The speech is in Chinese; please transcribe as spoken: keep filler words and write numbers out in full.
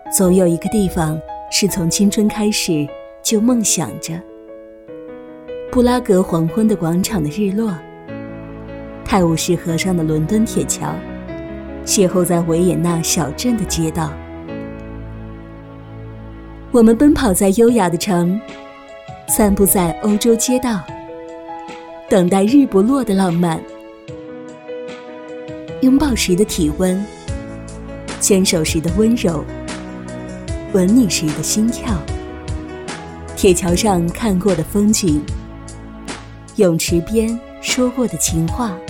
总有一个地方是从青春开始就梦想着。布拉格黄昏的广场的日落，泰晤士河上的伦敦铁桥，邂逅在维也纳小镇的街道。我们奔跑在优雅的城，散步在欧洲街道，等待日不落的浪漫，拥抱时的体温，牵手时的温柔，吻你时的心跳，铁桥上看过的风景，泳池边说过的情话，